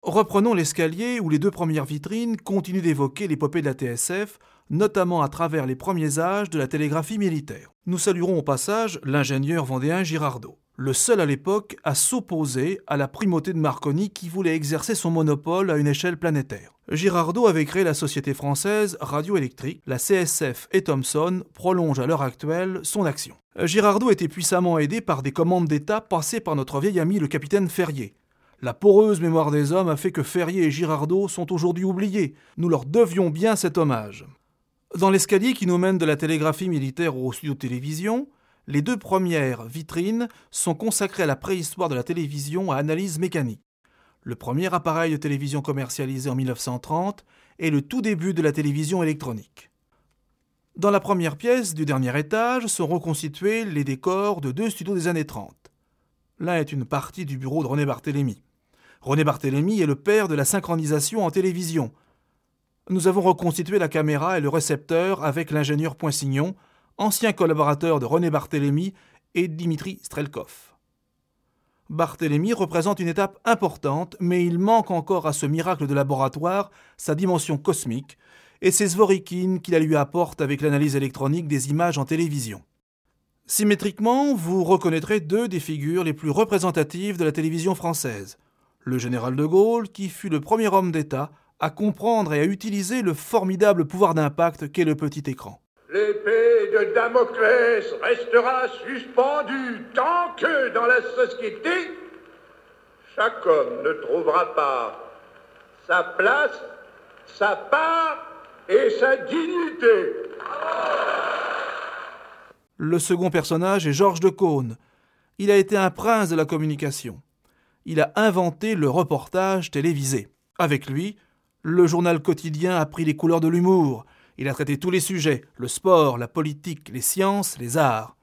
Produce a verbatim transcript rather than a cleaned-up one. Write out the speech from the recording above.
Reprenons l'escalier où les deux premières vitrines continuent d'évoquer l'épopée de la T S F, notamment à travers les premiers âges de la télégraphie militaire. Nous saluerons au passage l'ingénieur vendéen Girardot, le seul à l'époque à s'opposer à la primauté de Marconi qui voulait exercer son monopole à une échelle planétaire. Girardot avait créé la société française radioélectrique, la C S F, et Thomson prolongent à l'heure actuelle son action. Girardot était puissamment aidé par des commandes d'État passées par notre vieil ami le capitaine Ferrier. La poreuse mémoire des hommes a fait que Ferrier et Girardot sont aujourd'hui oubliés. Nous leur devions bien cet hommage. Dans l'escalier qui nous mène de la télégraphie militaire au studio de télévision, les deux premières vitrines sont consacrées à la préhistoire de la télévision à analyse mécanique. Le premier appareil de télévision commercialisé en mille neuf cent trente est le tout début de la télévision électronique. Dans la première pièce du dernier étage sont reconstitués les décors de deux studios des années trente. L'un est une partie du bureau de René Barthélemy. René Barthélemy est le père de la synchronisation en télévision. Nous avons reconstitué la caméra et le récepteur avec l'ingénieur Poinsignon, ancien collaborateur de René Barthélemy et Dimitri Strelkov. Barthélemy représente une étape importante, mais il manque encore à ce miracle de laboratoire sa dimension cosmique et ses Zworykin qui la lui apportent avec l'analyse électronique des images en télévision. Symétriquement, vous reconnaîtrez deux des figures les plus représentatives de la télévision française. Le général de Gaulle, qui fut le premier homme d'État à comprendre et à utiliser le formidable pouvoir d'impact qu'est le petit écran. L'épée de Damoclès restera suspendue tant que dans la société, chaque homme ne trouvera pas sa place, sa part et sa dignité. Le second personnage est Georges de Caunes. Il a été un prince de la communication. Il a inventé le reportage télévisé. Avec lui, le journal quotidien a pris les couleurs de l'humour. Il a traité tous les sujets, le sport, la politique, les sciences, les arts.